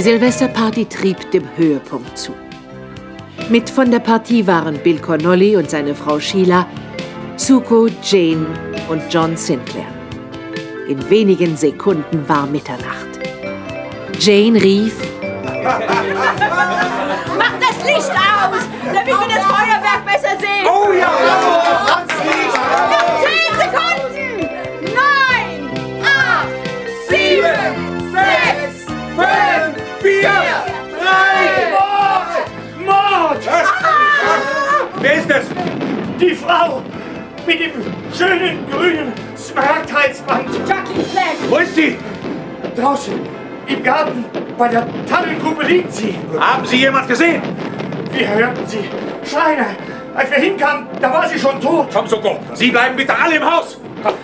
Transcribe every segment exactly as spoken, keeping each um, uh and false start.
Silvesterparty trieb dem Höhepunkt zu. Mit von der Partie waren Bill Connolly und seine Frau Sheila, Zuko, Jane und John Sinclair. In wenigen Sekunden war Mitternacht. Jane rief: Mach das Licht aus, damit wir das Feuerwerk besser sehen! Oh ja! Noch zehn Sekunden! Neun, acht, sieben, sechs, fünf, vier, drei, Mord! Mord! Wer ist das? Die Frau mit dem schönen grünen Smaragdhalsband. Jackie Flagg! Wo ist sie? Draußen im Garten bei der Tannengruppe liegt sie. Haben Sie jemand gesehen? Wir hörten sie schreien. Als wir hinkamen, da war sie schon tot. Komm, Zuko, Sie bleiben bitte alle im Haus.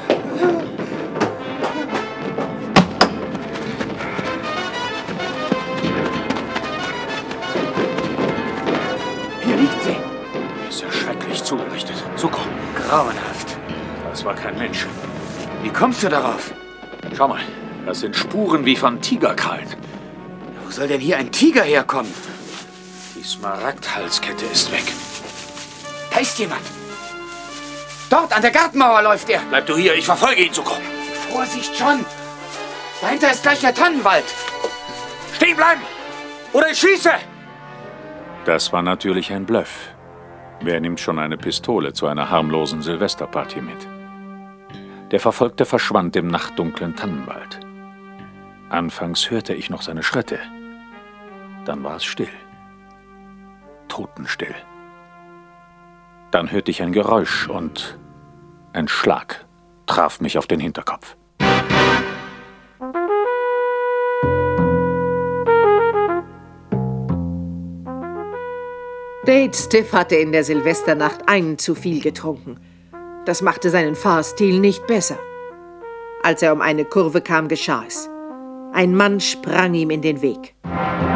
Hier liegt sie. Ist ja schrecklich zugerichtet. Zuko, Grauenhaft. das war kein Mensch. Wie kommst du darauf? Schau mal, das sind Spuren wie von Tigerkrallen. Wo soll denn hier ein Tiger herkommen? Die Smaragdhalskette ist weg. Da ist jemand. Dort an der Gartenmauer läuft er. Bleib du hier, ich verfolge ihn, Zuko. Vorsicht, John. Dahinter ist gleich der Tannenwald. Stehen bleiben! Oder ich schieße! Das war natürlich ein Bluff. Wer nimmt schon eine Pistole zu einer harmlosen Silvesterparty mit? Der Verfolgte verschwand im nachtdunklen Tannenwald. Anfangs hörte ich noch seine Schritte. Dann war es still. Totenstill. Dann hörte ich ein Geräusch und ein Schlag traf mich auf den Hinterkopf. Dade Stiff hatte in der Silvesternacht einen zu viel getrunken. Das machte seinen Fahrstil nicht besser. Als er um eine Kurve kam, geschah es. Ein Mann sprang ihm in den Weg.